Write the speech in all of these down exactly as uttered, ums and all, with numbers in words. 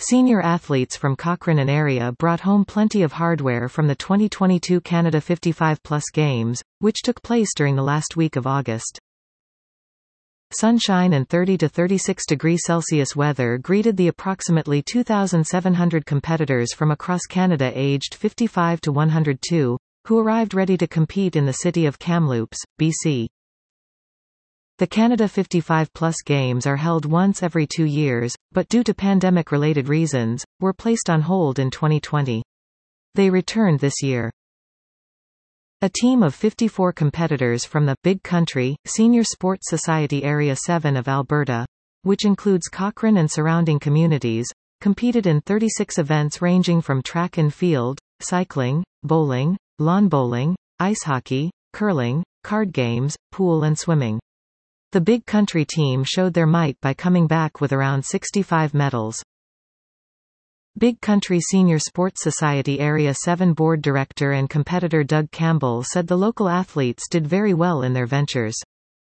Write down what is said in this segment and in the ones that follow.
Senior athletes from Cochrane and area brought home plenty of hardware from the twenty twenty-two Canada fifty-five plus Games, which took place during the last week of August. Sunshine and thirty to thirty-six degree Celsius weather greeted the approximately two thousand seven hundred competitors from across Canada aged fifty-five to one hundred two, who arrived ready to compete in the city of Kamloops, B C. The Canada fifty-five plus Games are held once every two years, but due to pandemic-related reasons, were placed on hold in twenty twenty. They returned this year. A team of fifty-four competitors from the Big Country, Senior Sports Society Area seven of Alberta, which includes Cochrane and surrounding communities, competed in thirty-six events ranging from track and field, cycling, bowling, lawn bowling, ice hockey, curling, card games, pool and swimming. The Big Country team showed their might by coming back with around sixty-five medals. Big Country Senior Sports Society Area seven board director and competitor Doug Campbell said the local athletes did very well in their ventures.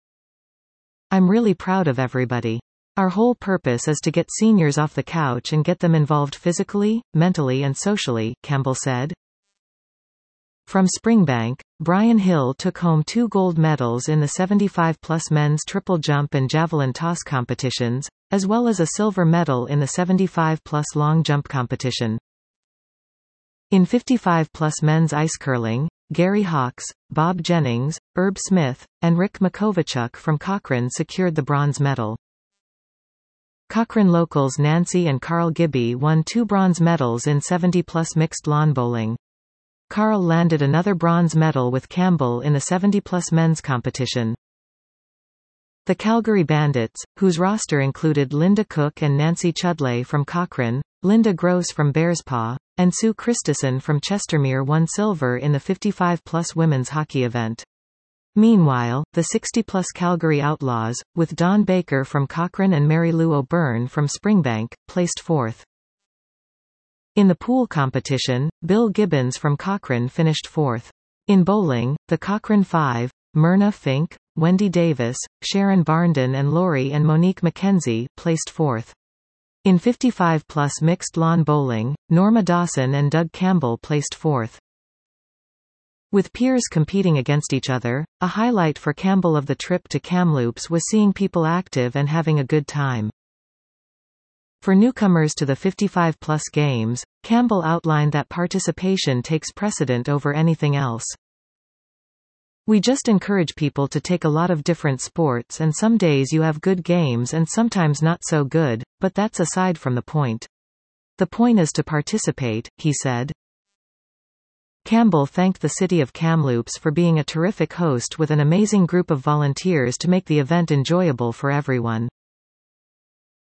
"I'm really proud of everybody. Our whole purpose is to get seniors off the couch and get them involved physically, mentally and socially," Campbell said. From Springbank, Brian Hill took home two gold medals in the seventy-five plus men's triple jump and javelin toss competitions, as well as a silver medal in the seventy-five plus long jump competition. In fifty-five plus men's ice curling, Gary Hawkes, Bob Jennings, Herb Smith, and Rick Makovichuk from Cochrane secured the bronze medal. Cochrane locals Nancy and Carl Gibby won two bronze medals in seventy plus mixed lawn bowling. Carl landed another bronze medal with Campbell in the seventy plus men's competition. The Calgary Bandits, whose roster included Linda Cook and Nancy Chudley from Cochrane, Linda Gross from Bearspaw, and Sue Christison from Chestermere, won silver in the fifty-five plus women's hockey event. Meanwhile, the sixty plus Calgary Outlaws, with Dawn Baker from Cochrane and Mary Lou O'Byrne from Springbank, placed fourth. In the pool competition, Bill Gibbons from Cochrane finished fourth. In bowling, the Cochrane Five, Myrna Fink, Wendy Davis, Sharon Barndon and Lori and Monique McKenzie, placed fourth. In fifty-five plus mixed lawn bowling, Norma Dawson and Doug Campbell placed fourth. With peers competing against each other, a highlight for Campbell of the trip to Kamloops was seeing people active and having a good time. For newcomers to the fifty-five plus Games, Campbell outlined that participation takes precedent over anything else. "We just encourage people to take a lot of different sports, and some days you have good games and sometimes not so good, but that's aside from the point. The point is to participate," he said. Campbell thanked the city of Kamloops for being a terrific host with an amazing group of volunteers to make the event enjoyable for everyone.